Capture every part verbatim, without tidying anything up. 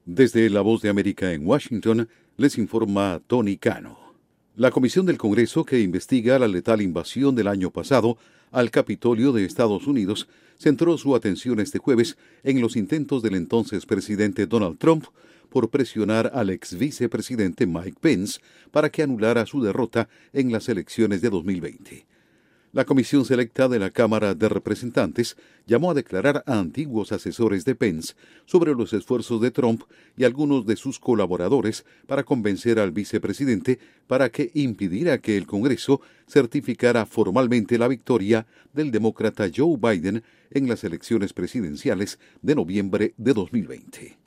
Desde La Voz de América en Washington, les informa Tony Cano. La Comisión del Congreso que investiga la letal invasión del año pasado al Capitolio de Estados Unidos centró su atención este jueves en los intentos del entonces presidente Donald Trump por presionar al ex vicepresidente Mike Pence para que anulara su derrota en las elecciones de dos mil veinte. La comisión selecta de la Cámara de Representantes llamó a declarar a antiguos asesores de Pence sobre los esfuerzos de Trump y algunos de sus colaboradores para convencer al vicepresidente para que impidiera que el Congreso certificara formalmente la victoria del demócrata Joe Biden en las elecciones presidenciales de noviembre de dos mil veinte.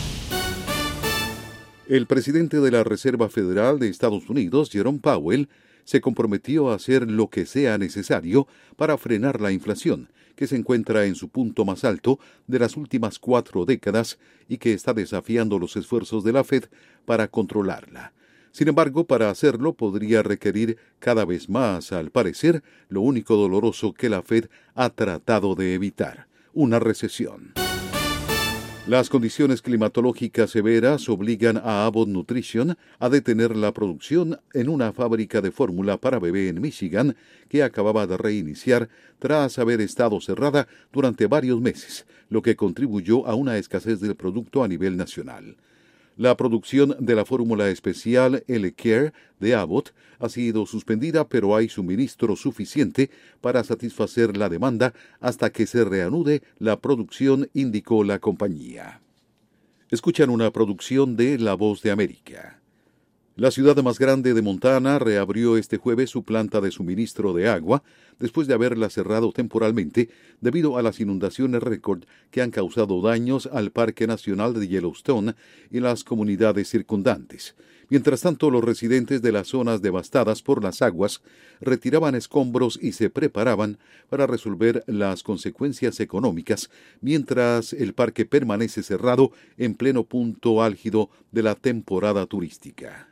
El presidente de la Reserva Federal de Estados Unidos, Jerome Powell, se comprometió a hacer lo que sea necesario para frenar la inflación, que se encuentra en su punto más alto de las últimas cuatro décadas y que está desafiando los esfuerzos de la Fed para controlarla. Sin embargo, para hacerlo podría requerir cada vez más, al parecer, lo único doloroso que la Fed ha tratado de evitar: una recesión. Las condiciones climatológicas severas obligan a Abbott Nutrition a detener la producción en una fábrica de fórmula para bebé en Michigan que acababa de reiniciar tras haber estado cerrada durante varios meses, lo que contribuyó a una escasez del producto a nivel nacional. La producción de la fórmula especial L-Care de Abbott ha sido suspendida, pero hay suministro suficiente para satisfacer la demanda hasta que se reanude la producción, indicó la compañía. Escuchan una producción de La Voz de América. La ciudad más grande de Montana reabrió este jueves su planta de suministro de agua después de haberla cerrado temporalmente debido a las inundaciones récord que han causado daños al Parque Nacional de Yellowstone y las comunidades circundantes. Mientras tanto, los residentes de las zonas devastadas por las aguas retiraban escombros y se preparaban para resolver las consecuencias económicas mientras el parque permanece cerrado en pleno punto álgido de la temporada turística.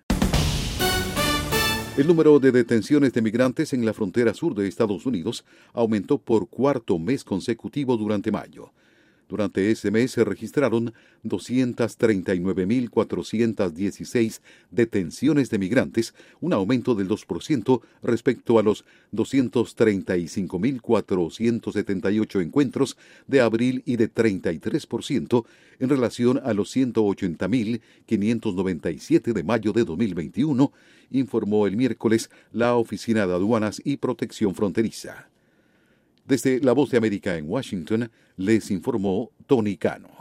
El número de detenciones de migrantes en la frontera sur de Estados Unidos aumentó por cuarto mes consecutivo durante mayo. Durante ese mes se registraron doscientas treinta y nueve mil cuatrocientas dieciséis detenciones de migrantes, un aumento del dos por ciento respecto a los doscientos treinta y cinco mil cuatrocientos setenta y ocho encuentros de abril y de treinta y tres por ciento en relación a los ciento ochenta mil quinientos noventa y siete de mayo de dos mil veintiuno, informó el miércoles la Oficina de Aduanas y Protección Fronteriza. Desde La Voz de América en Washington, les informó Tony Cano.